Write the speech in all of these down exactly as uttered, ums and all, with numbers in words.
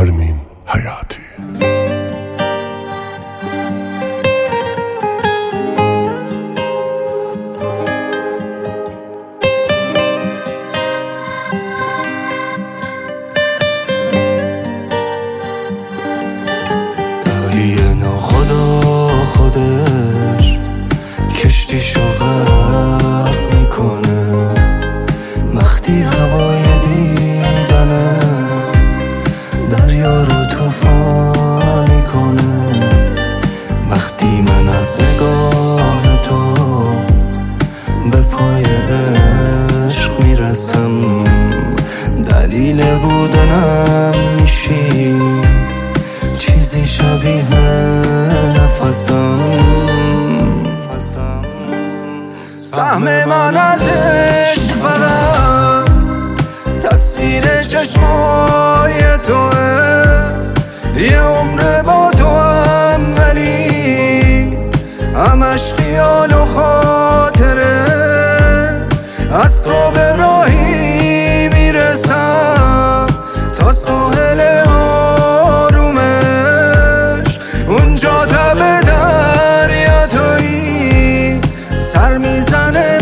آرمین حیاتی. گاهی ناخدا خودش کشتیشو غرق میکنه، وقتی هوای دیدنه دریا رو طوفان میکنه. وقتی من از نگاه تو به پای عشق میرسم، دلیل بودنم میشی، چیزی شبیه نفسم. سهم من از عشق فقط تصویر چشمای توه، یه عمر با تو هم ولی همش خیال و خاطره. از تو به راهی میرسم تا ساحل آرومش، اونجا تب دریا تویی، سر میزنه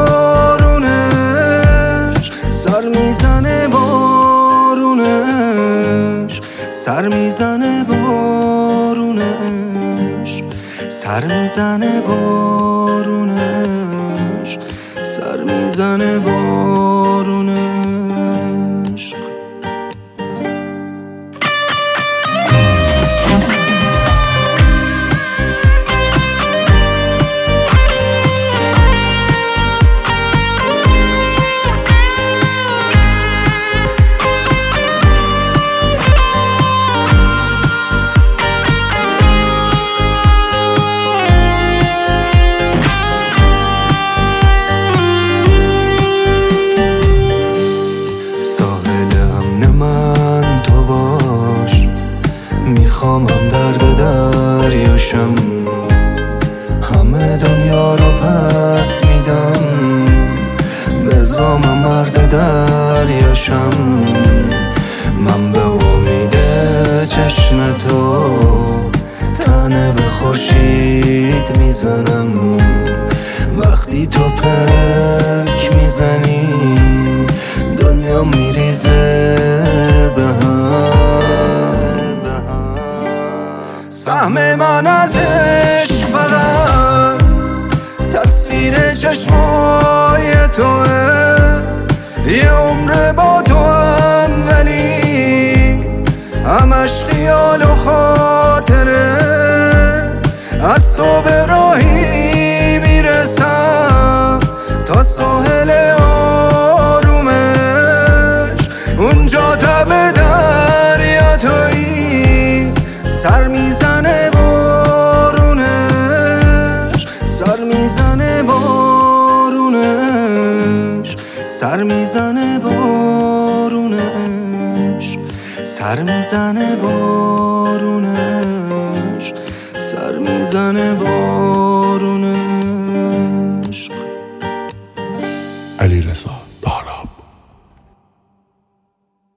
بارونش، سر میزنه بارونش، سر میزنه بارونش، سر میزنه بارونش، سر میزنه بارونش. میخوامم درد دریاشم، همه دنیا رو پس میدم، بزام مرد دریاشم. من به امید چشم تو تنه به خورشید میزنم، وقتی تو پلک میزنی دنیا میریزه به هم. سهم من از عشق فقط تصویر چشمای توه، یه عمر با تو هم ولی همش خیال و خاطره. از تو به راهی میرسم تا ساحل آرومش، اونجا تب دریا تویی، سر میزنه بارونش، سر میزنه بارونش، سر میزنه بارونش، سر میزنه بارونش، سر میزنه بارونش.